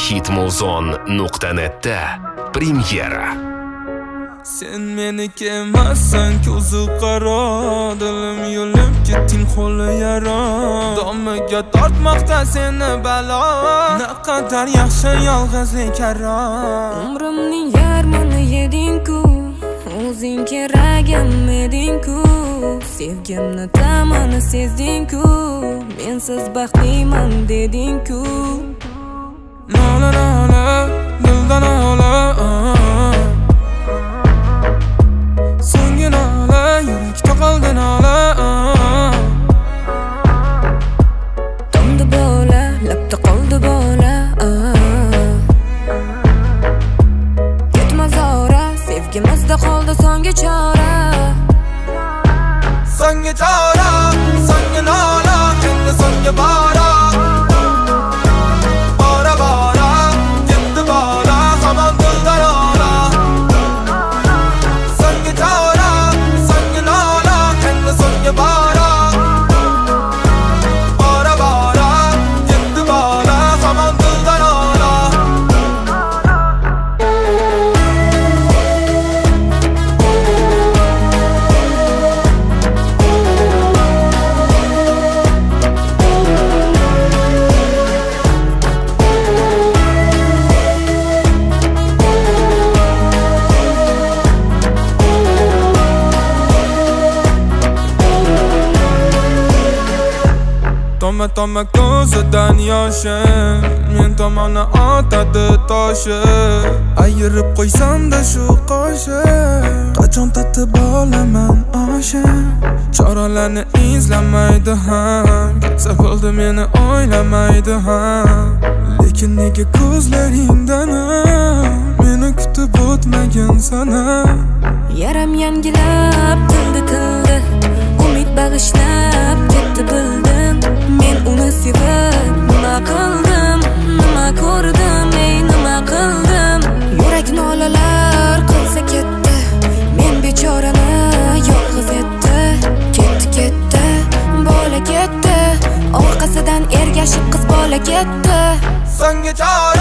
hitmuzon.net'da premyera. Sen meniki emassan, ko'zi qaro, dilim yo'lib ketding qo'li yara. Domiga tortmoqda seni balo, naqadar yaxshi yolg'izlik karo. Umrimning yarmini yeding-ku, o'zing keragim eding-ku. Sevgimni ta'mini sezding-ku, mensiz baxtliman deding-ku. Nola nola, dildan nola, so'nggi nola, yurakda qoldi nola. Tomdi bola, labda qoldi bola. Ketma zora, sevgimizda qoldi so'nggi chora. So'nggi chora, so'nggi nola, endi so'nggi bora. Bora bora, ketdi bola, hamon dildan nola. So'nggi chora, so'nggi nola, endi so'nggi bora. Bora bora, ketdi bola, hamon dildan nola. Toma ko'zidan yoshim, men tomonni otadi toshi. Ayirib qo'ysam-da shu qoshi, qachon tatib olaman oshim. Choralarni izlamaydi ham, ketsa bo'ldi meni o'ylamaydi ham. Lekin nega ko'zlaringdan meni kutib o'tmagin sana? Yaram yangilab tildi, umid bag'ishlab ketdi bildim. Men uni sevib nima qildim, nima ko'rdim, nima qildim. Yurak nolalar qilsa ketdi, men bechorani yolg'iz etdi. Ketdi, bola ketdi, orqasidan ergashib qiz bola ketdi. So'nggi chora.